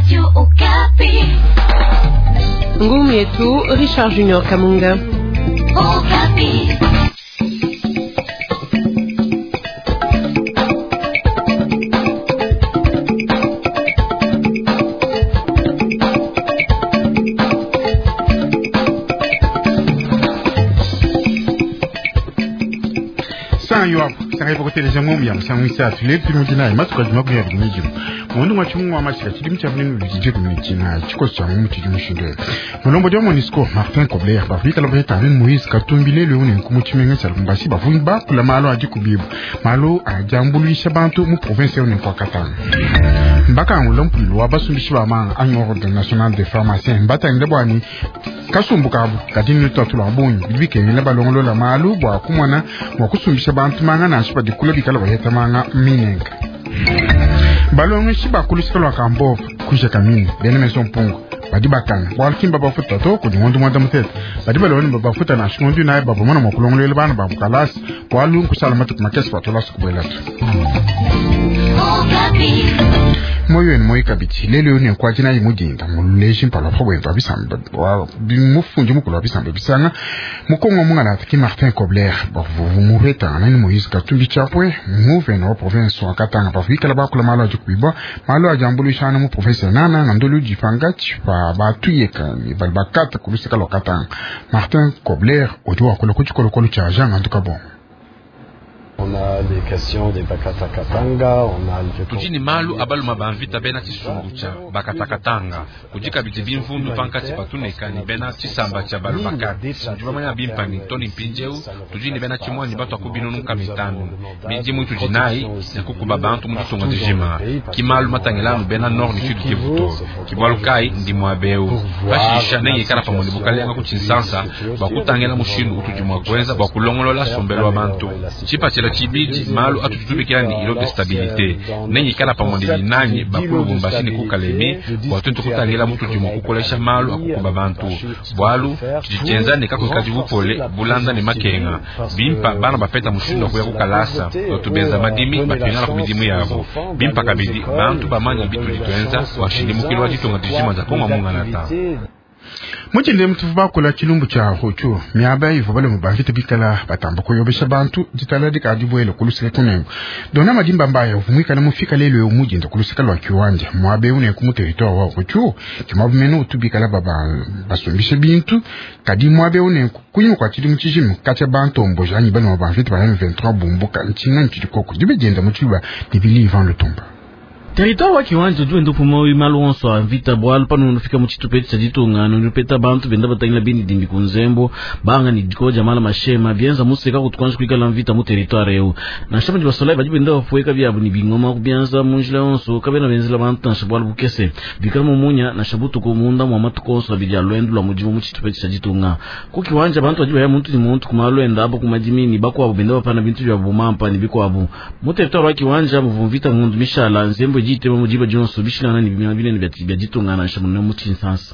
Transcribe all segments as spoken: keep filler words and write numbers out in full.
Radio Okapi. Ngumi yetu Richard Junior Kamunga. Okapi. Yo sare pour côté les gens bien ça oui ça les plus mudina mas ko dimo bien ni jimu wonu ma chumu wa masika chidim chabni lu jije community na chiko chamu muti jimu shinde monombo de monisco Martin Kobler ba fika lo beta rin Moïse Katumbile le woni ku muti menga sal mbasi ba fun ba kula malo aji kubibu malo a jambulu shabantu mu province on ko katana mbaka ngulom pulu wa basumbi shiba ma anyo ordre national des pharmaciens mbata ndebwani kasumbuka abu kadini to tulo abunyi bibike ni balongolo la malu bwa kumwana wa kusumbisha bantu manga na shiba dikulo bikala baheta manga minenga balongo shiba kulisikalo kambo kuja kamini bene meson pungu badi bakanga bwa kimba bafuta to ko dingondo mwanda mutete badi baloni baba futa na shimondu na baba mwana makulongolo le bana babu kalas bwa lu kusalamatu kumakesi patola sukubela moyo ni moyo kabiti lele yone kwa jina yimudinda muleshi mpala probwento abisamba wa bimufunje mukulu abisamba bisanga mukongo mungana atiki Martin Kobler ba vumureta nani Moïse Katumbi chapwe move na province wa Katanga ba fika la ba kula malo ajikubiba malo ajambulu shana mu province nana ngandolu jifangati ba batuyeka ni balbakata kulusika lo Katanga Martin Kobler ojo akolo kuchikolo kolo cha janga nduka bon. On a les questions des Bakatakatanga, on a le kujini malu abalu mabamvita bena chisungu cha Bakatakatanga kujika biti bimfundu pankati patuneka ni bena chisamba cha balu bakati njubamanya bimpani toni mpinjeu tujini bena chimwani batu akubinu nunka mitanu biji mwitu jinai ya kukubabantu mtu songa dijima kimalu matangelanu bena nord ni sud kivuto kibalu kai ndi mwabeu bashisha nengi kala pamondi bukalenga kuchinsansa bakutangela mushindu utujimwa kwenza bakulongolola sombelo wa bantu chipa chela chibiji malu atutubikira ni ilo de stabilité nenyi kala pamondi nanyi bakulu bumbashini kukalemi watu kutangela mtu jimo kukolesha malu akukuba bantu bwalu chijenza ne kako kaji bupole bulanda ne makenga bimpa bana bapeta mushindo kuya kukalasa otubeza madimi bapingala ku midimu yabo bimpa kabidi bantu bamanya bitu litwenza washindi mukilo wajitonga dijima za konga munganata Mujinde mtufuba kula chilumbu cha hocho miaba hivyo bale mubangite bikala batambako yobesha bantu jitala dika adibwele kulusika kunengo dona madimba mbaya uvumika na mufika lelo yo mujinde kulusika lwa kiwanja mwabe une ku territoire wa hocho kimabu meno utubikala baba basumbishe bintu kadi mwabe une kunyu kwa chilimu chijimu kacha bantu mbojani bale mubangite ba M vingt-trois bumbuka nchinga nchikoko dibejenda muchiba dibili ivan le tomba. Territoire wa kiwanja juu ndo pumo imalu onso vita bwal panu nufika muchitupeti chajitunga nupeta bantu benda batangila bini dimbi kunzembo banga ni diko jamala mashema bienza museka kutukwanja kuika la vita mu territoire eu na shamba jibasolai baji benda wafueka byabu ni bingoma kubianza munjila onso kabena benzila bantu na shabwal bukese bikala mumunya na shabutu kumunda mu amatuko onso bijya lwendu la mujimu muchitupeti chajitunga ku kiwanja bantu bajiba ya muntu ni muntu kumalwenda abo kumajimini bako abo benda bapana bintu bya bumampa ni biko abo mu territoire wa kiwanja mu vita mundu mishala nzembo jite mujiba jonso bishilana ni bimya bile ni bya jitungana nshamu no mutinsansa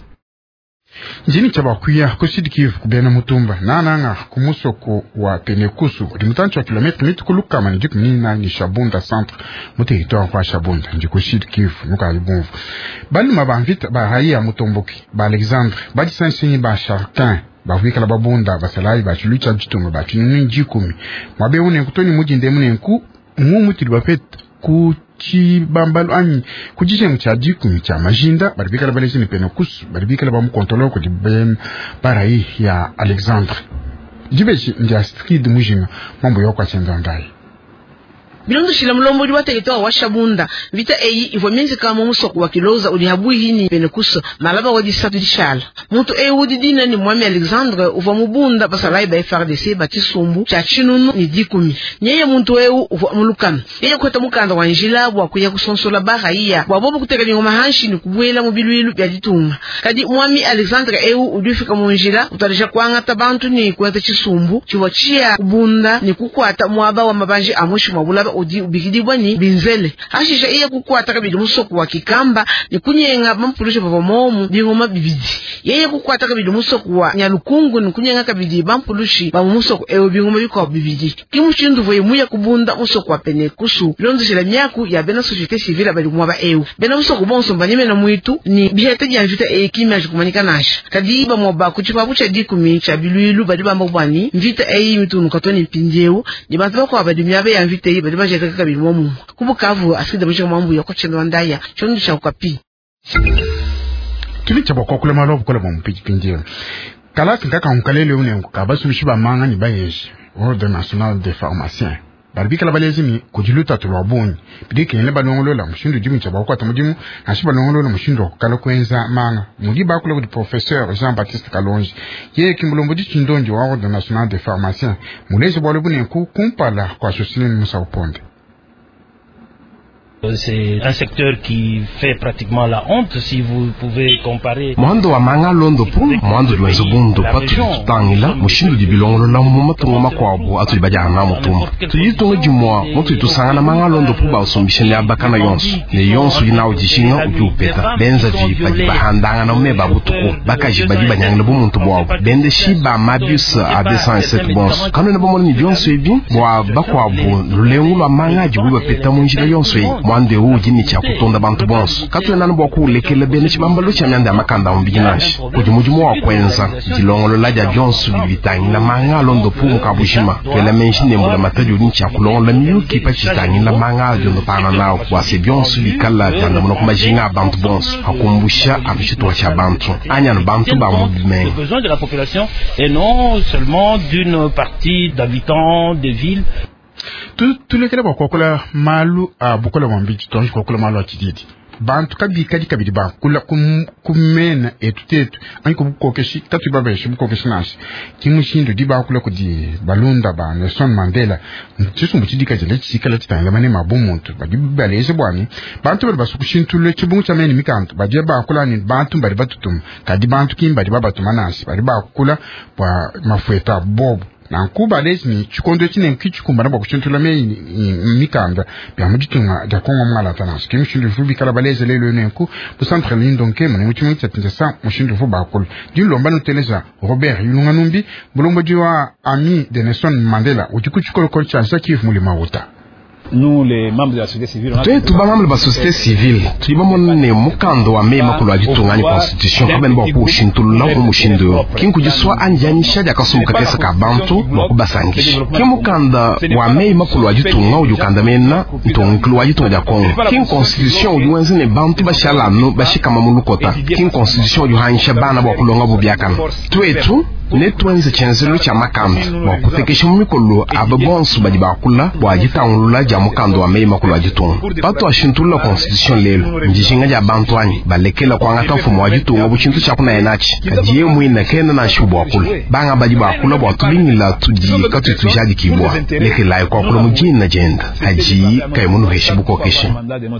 njini chabakuya kusidikivu kubena mutumba nananga kumusoko wa Penekusu limutancho wa kilometre mitu kuluka manijiku nina ni Shabunda centre mu territoire kwa Shabunda njiko sidikivu nuka libonvu bali mabamvita ba haya mutomboki ba Alexandre ba disansinyi ba Chartin ba wika la babunda ba salai ba chulucha jitunga ba chini njikumi mwabe une kutoni mujinde munenku mumuti bapet ku chi bambalo anyi kujije mchajiku mcha majinda baribika la balezi ni Penekusu baribika la bamu kontrolo ko dibem parai ya Alexandre jibeji ndia skid mujinga mambo yokwa chendandai Bilondo shila mlombo liwata itoa wa Shabunda vita eyi ivo mienzi kama musoko wa kiloza ulihabui hini Penekusu malaba wadi satu di shala mutu eyi wudi dina ni mwami Alexandre uva mubunda basalai ba F R D C bati sumbu cha chinunu ni dikumi nyeye muntu eyi uva mulukana yeye kweta mukanda wa njila wa kuya kusonsola baha iya wabobo kuteka ni umahanshi ni kubuela mubiluilu ya ditunga kadi mwami Alexandre eyi udufika munjila utarisha kuanga tabantu ni kweta chisumbu chiwa chia kubunda ni kukwata mwaba wa mabanji amushi mwabulaba odi ubikidibwa ni binzele ashisha iya kukwata kabidi musoko wa kikamba ni kunyenga bampulusha baba momu bingoma bibidi yeye kukwata kabidi musoko wa nyalukungu ni kunyenga kabidi bampulushi ba musoko ewo bingoma biko bibidi kimushindu voye muya kubunda musoko wa pene kusu londo shela nyaku ya bena societe civile bali mwaba ewo bena musoko bonso mbanyeme na mwitu ni bihete janjuta e kimya jukumanika nasha kadi ba mwoba kuchipa bucha dikumi cha biluilu badi bamba bwani mvita e mitunu katoni mpinjeu ni bantu bako abadi myabe ya mvita e badi baje kaka kabidi mwomu kubukavu asida mwisho mambu ya kwa chendo ndaya chondo cha ukapi tuli chabo kwa kule malo kule mpiji pinjeu kala kaka unkalele une kabasu mishiba manga ni bayeshi Ordre national des pharmaciens barbika la balezimi kujiluta tulwabuni bidike nle banongolo la mushindu jimu chaba kwa tamudimu nashiba nongolo la mushindu kala kwenza manga mudiba kule di professeur Jean-Baptiste Kalonji ye kimbulombo di chindonji wa Ordre national des pharmaciens mulezi bwalubuni ku kumpala kwa Jocelyne Musa Uponde. C'est un secteur qui fait pratiquement la honte si vous pouvez comparer. Mwando wa manga londo pu mwando lwenzo bundo patu tutangila mushindu di bilongolo la mumatu ngoma kwabo atu libajana na mutumba tuyitonga jimwa mutu tusangana manga londo pu ba usumbishene abakana yonsu ne yonsu yinawo jishinga ujupeta benza jipa jibahandanga na meba butuko bakaji bajiba nyangile bumuntu bwabo bende shiba mabius a deux cent sept bons kanu na bomoni yonsu ebi bwa bakwabo lulengulo manga jibuba peta munjira yonsu yi mwande uji ni cha kutonda bantu bonso katwe nanu bwa kulekele bene chibambalo cha nyanda makanda umbiginashi kujimujumu wa kwenza jilongolo la ja jonsu bibitangi na manga londo pumu kabushima twele menshine mbula mataju ni cha kulongola miyuki pachitangi na manga jondo pana nao kwa se jonsu bikala janda muna kumajinga bantu bonso hakumbusha amishito wa cha bantu anya no bantu ba mubime besoin de la population et non seulement d'une partie d'habitants des villes. Tu tu le kele ba kokula malu a bukola mwambiji tonji kokula malu atididi bantu kabi kadi kabidi ba kula kum kumena etutetu ani ko bukokeshi tatu baba shi bukokeshi nashi kimushindo di ba kula kudi balunda ba Nelson Mandela ntsusu mutidika jele tsikala titanga mane mabumuntu badi baleze bwani bantu bali basukushintu le chibungu cha meni mikantu baje ba kula ni bantu bali batutum kadi bantu kimba di baba tumanasi bali ba kula kwa mafueta bobo na kuba lesni chikondo chine nkichukumba nabo kuchintula me mikanda bya mujitunga ja kongo mala tana skim shindu fubi kala baleze lelo nenku bu centre lindonke mane muchimu tsatinza mushindu fuba akol dilomba no teleza Robert Yulunga Numbi bulombo jiwa ami de Nelson Mandela uchikuchukolo kolcha sakif mulima wuta. Nous les membres de la société civile tu tu ba membres de la société civile tu ba monne mukando wa mema kulo ajitungani constitution kaben ba ku shintulula ko mushindo kinku jiswa anjani shaja kasumuka kesa ka bantu bakubasangishi kimukanda wa mema kulo ajitunga ujukanda menna ntonkulu ajitunga ja kongo kin constitution ujuwenze ne bantu bashala no bashikama mulukota kin constitution ujuhanisha bana ba kulonga bubyakana twetu netwenze chenzelo cha makambi wa kutekesha mumikolo ababonsu badi bakula wajitangulula ja mukando wa mei makolo ajitunga pato ashintula constitution lelo njishinga ja bantu ani balekela kwa ngata mfumo wajitunga buchintu cha kuna enachi kajiye muina kenda na shubo akula banga badi bakula bwa tulingila tuji katu tujadi kibwa lekela kwa kula mujini na jenda haji kaimunu heshibuko kesha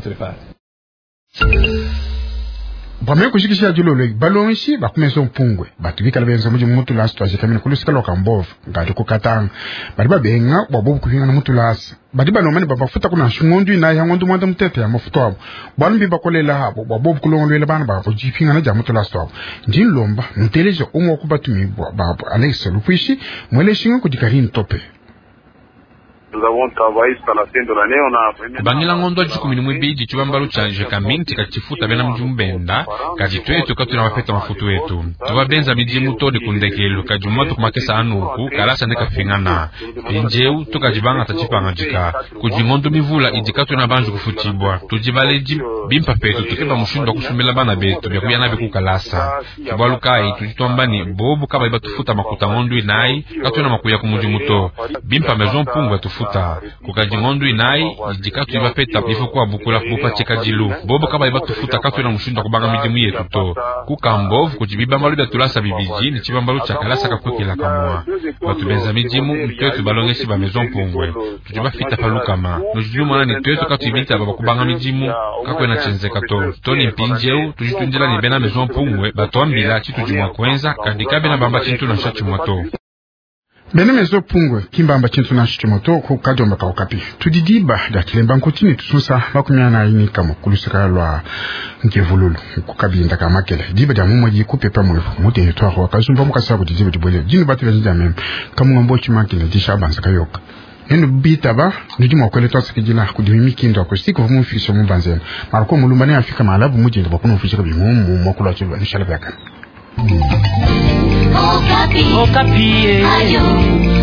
Bwame kushikisha julole balonshi bakumeso mpungwe batubika labenza muji mutu lasi twaje kamene kulusika loka mbovu ngati kukatanga bali babenga bwabobu kuhinga na mutu lasi badi banomani babafuta kuna shungondu ina ya ngondu mwanda mtete ya mafuto abo bwalumbi bakolela habo bwabobu kulongolwele bana babo jifinga na ja mutu lasi twabo njini lomba nteleje umwa kubatumi babo Alex Lupishi mwele shinga kudikarini tope. Nous avons travaillé jusqu'à la fin de l'année, on a vraiment... Bangila ngondo jikumi nimwebiji chibambalo chanje kaminti kachifuta bena mjumbenda kati twetu katu na wapeta mafutu wetu tuwa benza miji mutoni kundekelu kajumatu kumakesa anuku kalasa neka fingana pinjeu tukajibanga tachipanga jika kujingondo mivula idikatu na banju kufutibwa tujibaleji bimpa petu tukeba mushindo kusumila bana betu byakuya nabi kukalasa kibalu kai tujitombani bobu kaba iba tufuta makuta ngondo inai katu na makuya kumuji muto bimpa mezon pungwa tufuta kukajingondo inai idikatu iba peta ifo kwa bukula kubupa cheka jilu bobo kaba iba tufuta katu na mushindo kubanga midimu yetu to kukambovu kujibibambalu bya tulasa bibiji ni chibambalu chakalasa kakwekela kamua batubenza midimu mtwetu balongeshi ba maison pungwe tujiba fita palukama nujuju mwana ni twetu katu ibita baba kubanga midimu kakwe na chenze kato toni mpinjeu tujitunjila ni bena maison pungwe batoambila chitu jumwa kwenza kandika bena bamba chintu na shachi mwato Benemezo pungwe kimbamba chintu na shimoto ko kajomba ka okapi. Tudidiba da kilemba nkotini tususa bakumyana ini kama kulusika lwa nkevululu kukabinda kama kele. Diba da mumo yi kupe pa mwe mude yetwa ko kazumba mukasabu dizibe dibole. Jini batira nja mem kama ngombo chimakele dishabanza kayoka. Eno bitaba ndimo kwele to sikijila kudimi kindo ko siko mu fiso mu banzen. Marko mulumbane afika malabu mujinde bakuno fisika bi mu mu makula chulwa nishala baka. Okapi. Okapi. Ayo.